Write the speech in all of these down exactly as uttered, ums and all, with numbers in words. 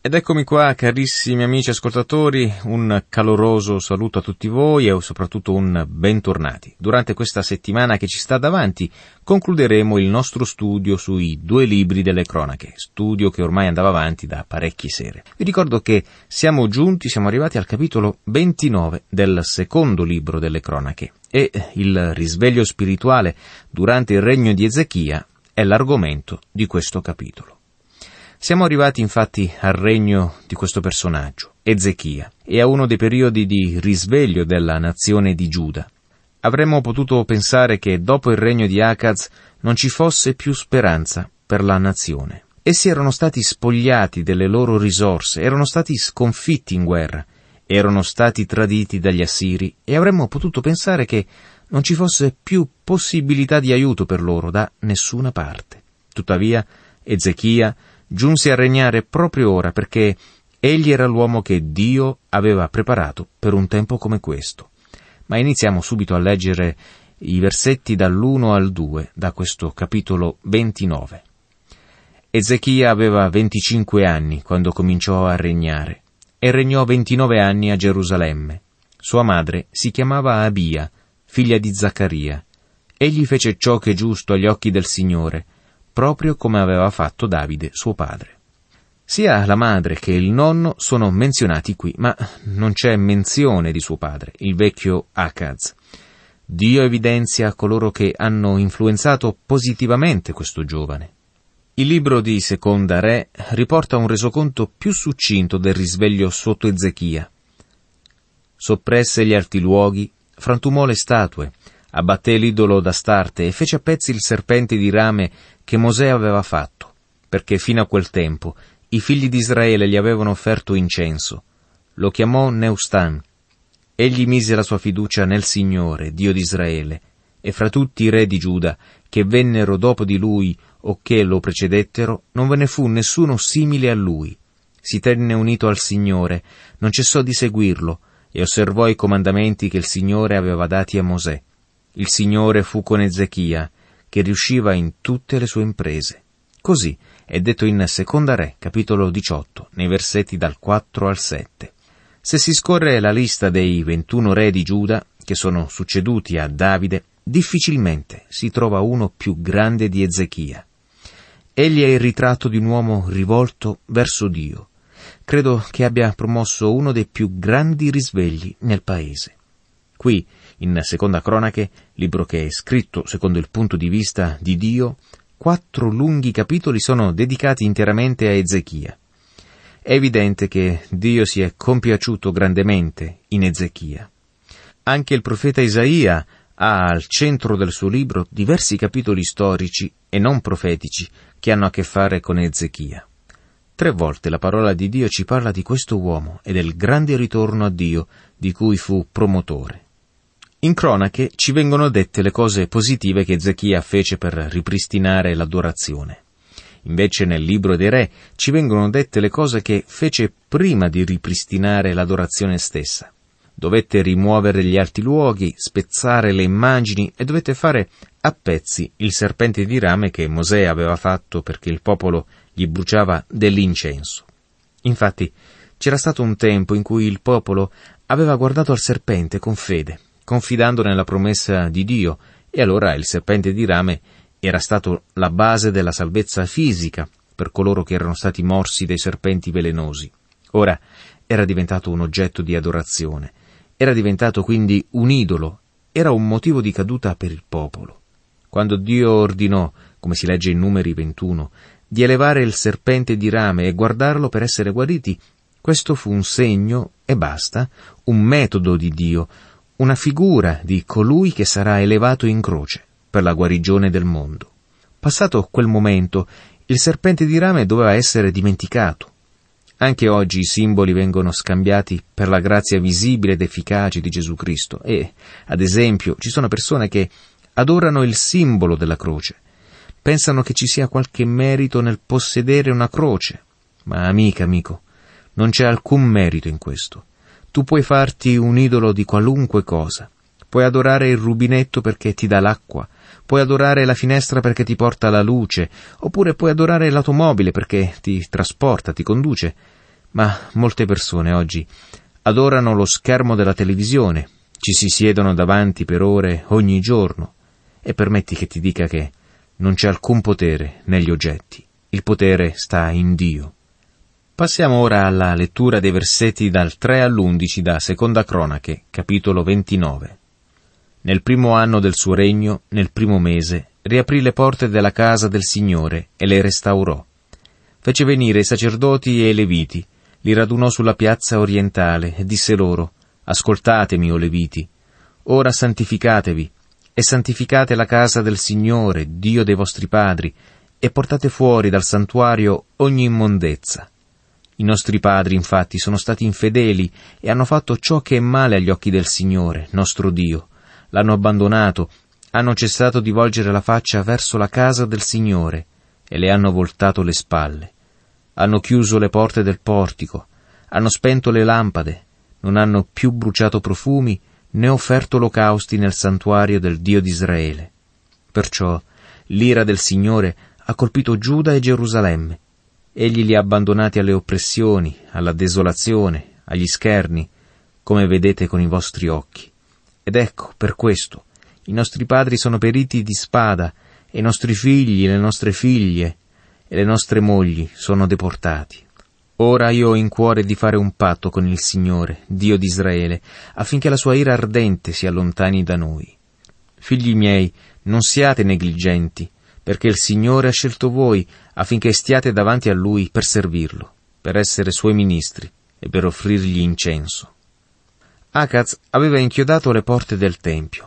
Ed eccomi qua, carissimi amici ascoltatori, un caloroso saluto a tutti voi e soprattutto un bentornati. Durante questa settimana che ci sta davanti concluderemo il nostro studio sui due libri delle cronache, studio che ormai andava avanti da parecchie sere. Vi ricordo che siamo giunti, siamo arrivati al capitolo ventinove del secondo libro delle cronache e il risveglio spirituale durante il regno di Ezechia è l'argomento di questo capitolo. Siamo arrivati infatti al regno di questo personaggio, Ezechia, e a uno dei periodi di risveglio della nazione di Giuda. Avremmo potuto pensare che dopo il regno di Acaz non ci fosse più speranza per la nazione. Essi erano stati spogliati delle loro risorse, erano stati sconfitti in guerra, erano stati traditi dagli Assiri e avremmo potuto pensare che non ci fosse più possibilità di aiuto per loro da nessuna parte. Tuttavia, Ezechia giunse a regnare proprio ora perché egli era l'uomo che Dio aveva preparato per un tempo come questo. Ma iniziamo subito a leggere i versetti dall'uno al due da questo capitolo ventinove. Ezechia aveva venticinque anni quando cominciò a regnare e regnò ventinove anni a Gerusalemme. Sua madre si chiamava Abia, figlia di Zaccaria. Egli fece ciò che è giusto agli occhi del Signore, proprio come aveva fatto Davide, suo padre. Sia la madre che il nonno sono menzionati qui, ma non c'è menzione di suo padre, il vecchio Acaz. Dio evidenzia coloro che hanno influenzato positivamente questo giovane. Il libro di Seconda Re riporta un resoconto più succinto del risveglio sotto Ezechia. Soppresse gli alti luoghi, frantumò le statue, abbatté l'idolo d'Astarte e fece a pezzi il serpente di rame che Mosè aveva fatto, perché fino a quel tempo i figli di Israele gli avevano offerto incenso. Lo chiamò Neustan. Egli mise la sua fiducia nel Signore, Dio di Israele, e fra tutti i re di Giuda che vennero dopo di lui o che lo precedettero, non ve ne fu nessuno simile a lui. Si tenne unito al Signore, non cessò di seguirlo, e osservò i comandamenti che il Signore aveva dati a Mosè. Il Signore fu con Ezechia, che riusciva in tutte le sue imprese. Così è detto in Seconda Re, capitolo diciotto, nei versetti dal quattro al sette. Se si scorre la lista dei ventuno re di Giuda, che sono succeduti a Davide, difficilmente si trova uno più grande di Ezechia. Egli è il ritratto di un uomo rivolto verso Dio. Credo che abbia promosso uno dei più grandi risvegli nel paese. Qui, in Seconda Cronache, libro che è scritto secondo il punto di vista di Dio, quattro lunghi capitoli sono dedicati interamente a Ezechia. È evidente che Dio si è compiaciuto grandemente in Ezechia. Anche il profeta Isaia ha al centro del suo libro diversi capitoli storici e non profetici che hanno a che fare con Ezechia. Tre volte la parola di Dio ci parla di questo uomo e del grande ritorno a Dio di cui fu promotore. In Cronache ci vengono dette le cose positive che Ezechia fece per ripristinare l'adorazione. Invece nel libro dei re ci vengono dette le cose che fece prima di ripristinare l'adorazione stessa. Dovette rimuovere gli alti luoghi, spezzare le immagini e dovette fare a pezzi il serpente di rame che Mosè aveva fatto perché il popolo gli bruciava dell'incenso. Infatti c'era stato un tempo in cui il popolo aveva guardato al serpente con fede, confidando nella promessa di Dio, e allora il serpente di rame era stato la base della salvezza fisica per coloro che erano stati morsi dai serpenti velenosi. Ora era diventato un oggetto di adorazione, era diventato quindi un idolo, era un motivo di caduta per il popolo. Quando Dio ordinò, come si legge in Numeri ventuno, di elevare il serpente di rame e guardarlo per essere guariti, questo fu un segno e basta, un metodo di Dio, una figura di colui che sarà elevato in croce per la guarigione del mondo. Passato quel momento, il serpente di rame doveva essere dimenticato. Anche oggi i simboli vengono scambiati per la grazia visibile ed efficace di Gesù Cristo e, ad esempio, ci sono persone che adorano il simbolo della croce. Pensano che ci sia qualche merito nel possedere una croce. Ma amica, amico, non c'è alcun merito in questo. Tu puoi farti un idolo di qualunque cosa. Puoi adorare il rubinetto perché ti dà l'acqua, puoi adorare la finestra perché ti porta la luce, oppure puoi adorare l'automobile perché ti trasporta, ti conduce. Ma molte persone oggi adorano lo schermo della televisione, ci si siedono davanti per ore ogni giorno, e permetti che ti dica che non c'è alcun potere negli oggetti, il potere sta in Dio. Passiamo ora alla lettura dei versetti dal tre all'undici da Seconda Cronache, capitolo ventinove. Nel primo anno del suo regno, nel primo mese, riaprì le porte della casa del Signore e le restaurò. Fece venire i sacerdoti e i leviti, li radunò sulla piazza orientale e disse loro: «Ascoltatemi, o leviti, ora santificatevi e santificate la casa del Signore, Dio dei vostri padri, e portate fuori dal santuario ogni immondezza. I nostri padri, infatti, sono stati infedeli e hanno fatto ciò che è male agli occhi del Signore, nostro Dio. L'hanno abbandonato, hanno cessato di volgere la faccia verso la casa del Signore e le hanno voltato le spalle. Hanno chiuso le porte del portico, hanno spento le lampade, non hanno più bruciato profumi né offerto olocausti nel santuario del Dio di Israele. Perciò l'ira del Signore ha colpito Giuda e Gerusalemme. Egli li ha abbandonati alle oppressioni, alla desolazione, agli scherni, come vedete con i vostri occhi. Ed ecco, per questo, i nostri padri sono periti di spada, e i nostri figli, le nostre figlie e le nostre mogli sono deportati. Ora io ho in cuore di fare un patto con il Signore, Dio di Israele, affinché la sua ira ardente si allontani da noi. Figli miei, non siate negligenti, perché il Signore ha scelto voi affinché stiate davanti a Lui per servirlo, per essere Suoi ministri e per offrirgli incenso. Acaz aveva inchiodato le porte del Tempio.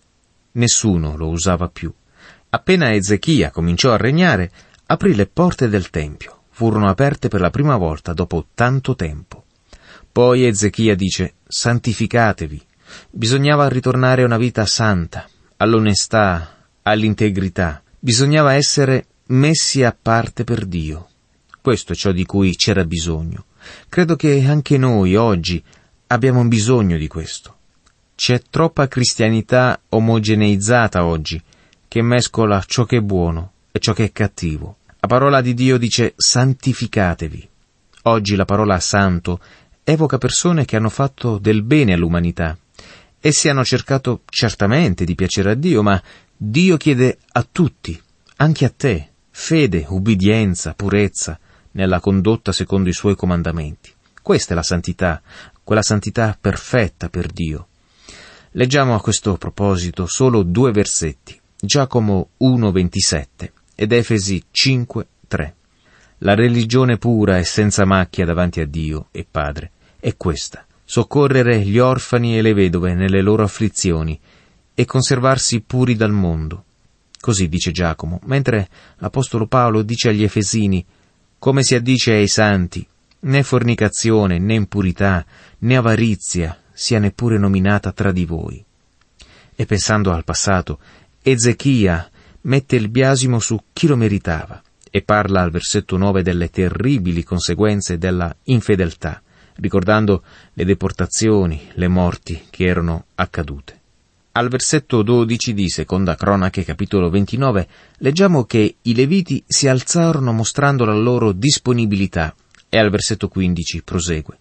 Nessuno lo usava più. Appena Ezechia cominciò a regnare, aprì le porte del Tempio. Furono aperte per la prima volta dopo tanto tempo. Poi Ezechia dice: «Santificatevi». Bisognava ritornare a una vita santa, all'onestà, all'integrità. Bisognava essere messi a parte per Dio. Questo è ciò di cui c'era bisogno. Credo che anche noi oggi abbiamo bisogno di questo. C'è troppa cristianità omogeneizzata oggi, che mescola ciò che è buono e ciò che è cattivo. La parola di Dio dice: santificatevi. Oggi la parola santo evoca persone che hanno fatto del bene all'umanità. Essi hanno cercato certamente di piacere a Dio, ma Dio chiede a tutti, anche a te, fede, ubbidienza, purezza, nella condotta secondo i Suoi comandamenti. Questa è la santità, quella santità perfetta per Dio. Leggiamo a questo proposito solo due versetti, Giacomo uno ventisette ed Efesi cinque tre. La religione pura e senza macchia davanti a Dio e Padre è questa: soccorrere gli orfani e le vedove nelle loro afflizioni e conservarsi puri dal mondo. Così dice Giacomo, mentre l'Apostolo Paolo dice agli Efesini: come si addice ai santi, né fornicazione, né impurità, né avarizia sia neppure nominata tra di voi. E pensando al passato, Ezechia mette il biasimo su chi lo meritava e parla al versetto nove delle terribili conseguenze della infedeltà, ricordando le deportazioni, le morti che erano accadute. Al versetto dodici di Seconda Cronache, capitolo ventinove, leggiamo che i Leviti si alzarono mostrando la loro disponibilità, e al versetto quindici prosegue: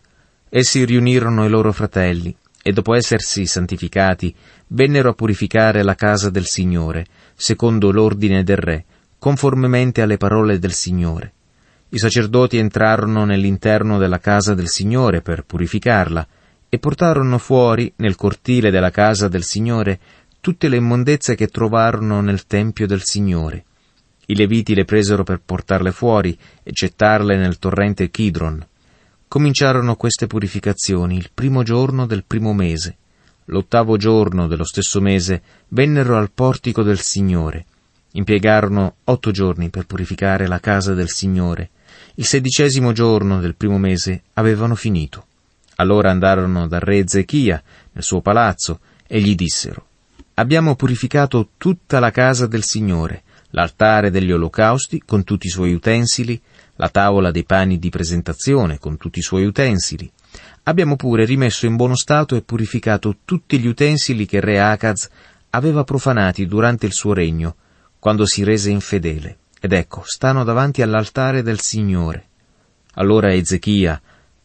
essi riunirono i loro fratelli, e dopo essersi santificati, vennero a purificare la casa del Signore, secondo l'ordine del re, conformemente alle parole del Signore. I sacerdoti entrarono nell'interno della casa del Signore per purificarla, e portarono fuori, nel cortile della casa del Signore, tutte le immondezze che trovarono nel Tempio del Signore. I Leviti le presero per portarle fuori e gettarle nel torrente Kidron. Cominciarono queste purificazioni il primo giorno del primo mese. L'ottavo giorno dello stesso mese vennero al portico del Signore. Impiegarono otto giorni per purificare la casa del Signore. Il sedicesimo giorno del primo mese avevano finito. Allora andarono dal re Ezechia nel suo palazzo e gli dissero: abbiamo purificato tutta la casa del Signore, l'altare degli olocausti con tutti i suoi utensili, la tavola dei pani di presentazione con tutti i suoi utensili. Abbiamo pure rimesso in buono stato e purificato tutti gli utensili che re Acaz aveva profanati durante il suo regno, quando si rese infedele, ed ecco, stanno davanti all'altare del Signore. Allora Ezechia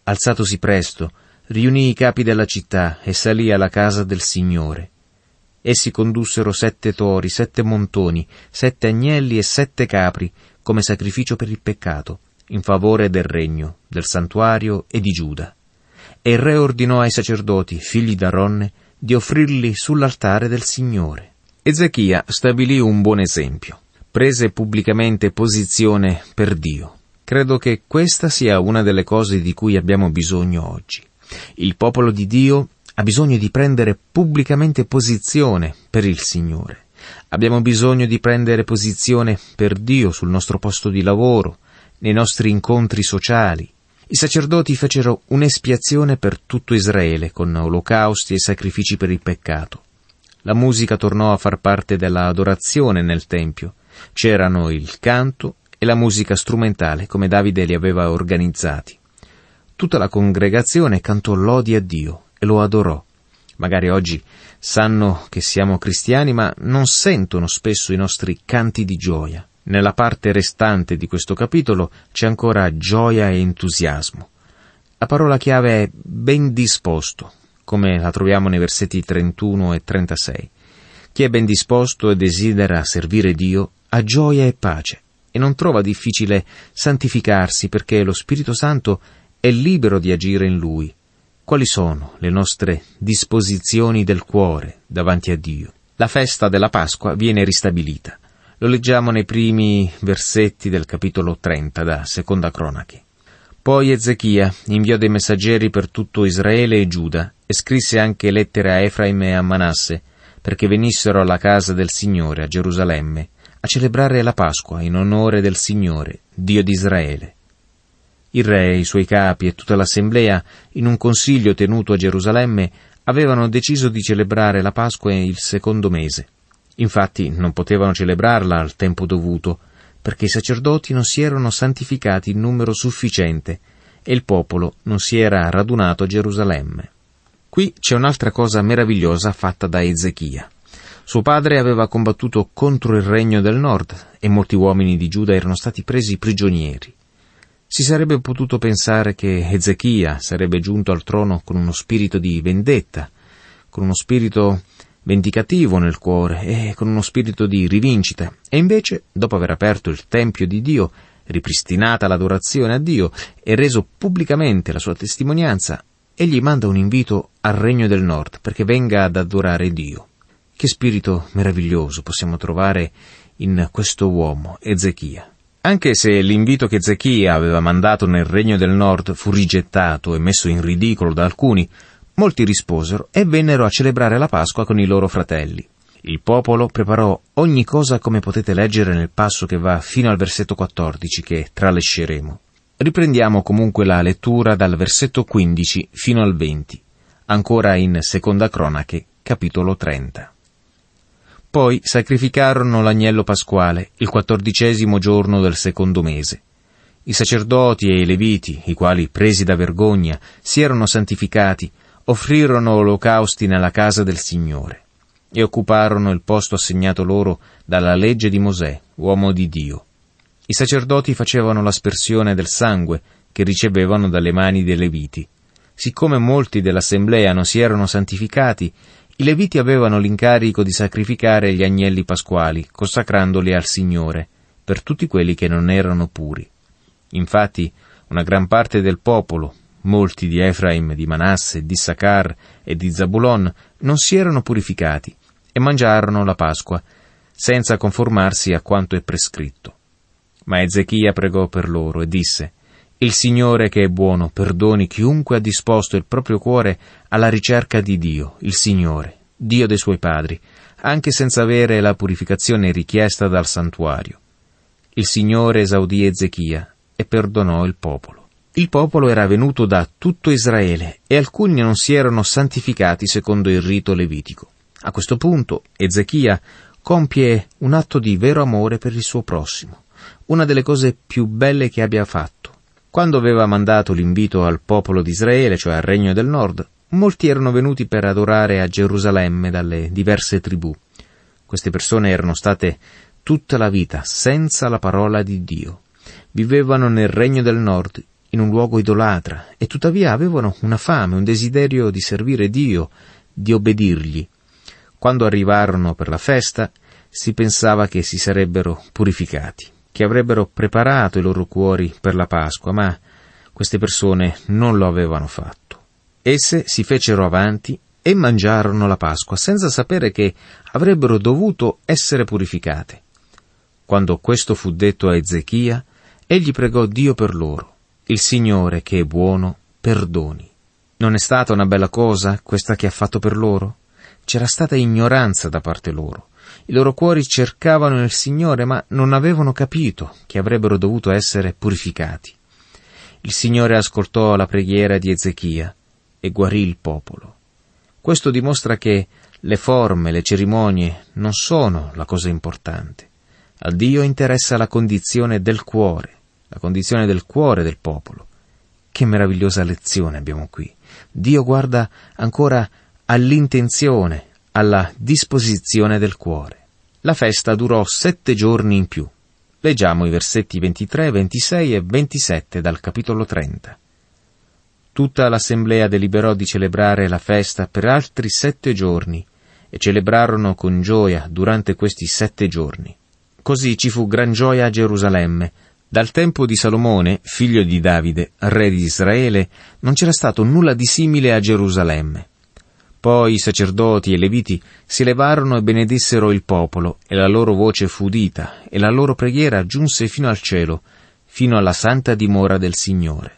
alzatosi presto, riunì i capi della città e salì alla casa del Signore. Essi condussero sette tori, sette montoni, sette agnelli e sette capri come sacrificio per il peccato, in favore del regno, del santuario e di Giuda. E il re ordinò ai sacerdoti, figli d'Aaronne, di offrirli sull'altare del Signore. Ezechia stabilì un buon esempio. Prese pubblicamente posizione per Dio. Credo che questa sia una delle cose di cui abbiamo bisogno oggi. Il popolo di Dio ha bisogno di prendere pubblicamente posizione per il Signore. Abbiamo bisogno di prendere posizione per Dio sul nostro posto di lavoro, nei nostri incontri sociali. I sacerdoti fecero un'espiazione per tutto Israele, con olocausti e sacrifici per il peccato. La musica tornò a far parte della adorazione nel Tempio. C'erano il canto e la musica strumentale, come Davide li aveva organizzati. Tutta la congregazione cantò lodi a Dio e lo adorò. Magari oggi sanno che siamo cristiani, ma non sentono spesso i nostri canti di gioia. Nella parte restante di questo capitolo c'è ancora gioia e entusiasmo. La parola chiave è ben disposto, come la troviamo nei versetti trentuno e trentasei. Chi è ben disposto e desidera servire Dio ha gioia e pace e non trova difficile santificarsi perché lo Spirito Santo è libero di agire in lui. Quali sono le nostre disposizioni del cuore davanti a Dio? La festa della Pasqua viene ristabilita. Lo leggiamo nei primi versetti del capitolo trenta da Seconda Cronache. Poi Ezechia inviò dei messaggeri per tutto Israele e Giuda e scrisse anche lettere a Efraim e a Manasse perché venissero alla casa del Signore a Gerusalemme a celebrare la Pasqua in onore del Signore, Dio di Israele. Il re, i suoi capi e tutta l'assemblea, in un consiglio tenuto a Gerusalemme, avevano deciso di celebrare la Pasqua il secondo mese. Infatti non potevano celebrarla al tempo dovuto, perché i sacerdoti non si erano santificati in numero sufficiente e il popolo non si era radunato a Gerusalemme. Qui c'è un'altra cosa meravigliosa fatta da Ezechia. Suo padre aveva combattuto contro il regno del nord e molti uomini di Giuda erano stati presi prigionieri. Si sarebbe potuto pensare che Ezechia sarebbe giunto al trono con uno spirito di vendetta, con uno spirito vendicativo nel cuore e con uno spirito di rivincita, e invece, dopo aver aperto il Tempio di Dio, ripristinata l'adorazione a Dio e reso pubblicamente la sua testimonianza, egli manda un invito al Regno del Nord perché venga ad adorare Dio. Che spirito meraviglioso possiamo trovare in questo uomo, Ezechia. Anche se l'invito che Ezechia aveva mandato nel Regno del Nord fu rigettato e messo in ridicolo da alcuni, molti risposero e vennero a celebrare la Pasqua con i loro fratelli. Il popolo preparò ogni cosa come potete leggere nel passo che va fino al versetto quattordici che tralasceremo. Riprendiamo comunque la lettura dal versetto quindici fino al venti, ancora in Seconda Cronache, capitolo trenta. Poi sacrificarono l'agnello pasquale il quattordicesimo giorno del secondo mese. I sacerdoti e i leviti, i quali, presi da vergogna, si erano santificati, offrirono olocausti nella casa del Signore e occuparono il posto assegnato loro dalla legge di Mosè, uomo di Dio. I sacerdoti facevano l'aspersione del sangue che ricevevano dalle mani dei leviti. Siccome molti dell'assemblea non si erano santificati, i leviti avevano l'incarico di sacrificare gli agnelli pasquali, consacrandoli al Signore, per tutti quelli che non erano puri. Infatti, una gran parte del popolo, molti di Efraim, di Manasse, di Issacar e di Zabulon, non si erano purificati e mangiarono la Pasqua, senza conformarsi a quanto è prescritto. Ma Ezechia pregò per loro e disse: «Il Signore che è buono perdoni chiunque ha disposto il proprio cuore alla ricerca di Dio, il Signore, Dio dei suoi padri, anche senza avere la purificazione richiesta dal santuario». Il Signore esaudì Ezechia e perdonò il popolo. Il popolo era venuto da tutto Israele e alcuni non si erano santificati secondo il rito levitico. A questo punto Ezechia compie un atto di vero amore per il suo prossimo, una delle cose più belle che abbia fatto. Quando aveva mandato l'invito al popolo di Israele, cioè al Regno del Nord, molti erano venuti per adorare a Gerusalemme dalle diverse tribù. Queste persone erano state tutta la vita senza la parola di Dio. Vivevano nel Regno del Nord in un luogo idolatra, e tuttavia avevano una fame, un desiderio di servire Dio, di obbedirgli. Quando arrivarono per la festa, si pensava che si sarebbero purificati, che avrebbero preparato i loro cuori per la Pasqua, ma queste persone non lo avevano fatto. Esse si fecero avanti e mangiarono la Pasqua, senza sapere che avrebbero dovuto essere purificate. Quando questo fu detto a Ezechia, egli pregò Dio per loro: il Signore, che è buono, perdoni. Non è stata una bella cosa questa che ha fatto per loro? C'era stata ignoranza da parte loro. I loro cuori cercavano il Signore, ma non avevano capito che avrebbero dovuto essere purificati. Il Signore ascoltò la preghiera di Ezechia e guarì il popolo. Questo dimostra che le forme, le cerimonie non sono la cosa importante. A Dio interessa la condizione del cuore, la condizione del cuore del popolo. Che meravigliosa lezione abbiamo qui. Dio guarda ancora all'intenzione, alla disposizione del cuore. La festa durò sette giorni in più. Leggiamo i versetti ventitré, ventisei e ventisette dal capitolo trenta. Tutta l'assemblea deliberò di celebrare la festa per altri sette giorni, e celebrarono con gioia durante questi sette giorni. Così ci fu gran gioia a Gerusalemme. Dal tempo di Salomone, figlio di Davide, re di Israele, non c'era stato nulla di simile a Gerusalemme. Poi i sacerdoti e i leviti si levarono e benedissero il popolo, e la loro voce fu udita, e la loro preghiera giunse fino al cielo, fino alla santa dimora del Signore.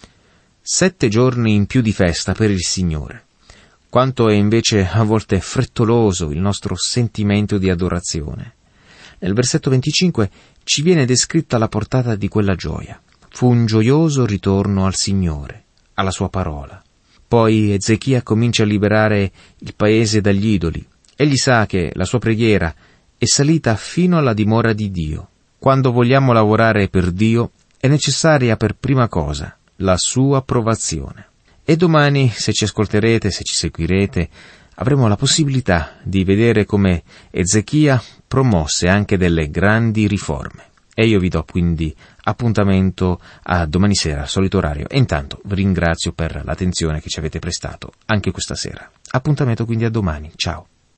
Sette giorni in più di festa per il Signore. Quanto è invece a volte frettoloso il nostro sentimento di adorazione. Nel versetto venticinque ci viene descritta la portata di quella gioia. Fu un gioioso ritorno al Signore, alla sua parola. Poi Ezechia comincia a liberare il paese dagli idoli. Egli sa che la sua preghiera è salita fino alla dimora di Dio. Quando vogliamo lavorare per Dio, è necessaria per prima cosa la sua approvazione. E domani, se ci ascolterete, se ci seguirete, avremo la possibilità di vedere come Ezechia promosse anche delle grandi riforme. E io vi do quindi appuntamento a domani sera, al solito orario. E intanto vi ringrazio per l'attenzione che ci avete prestato anche questa sera. Appuntamento quindi a domani. Ciao.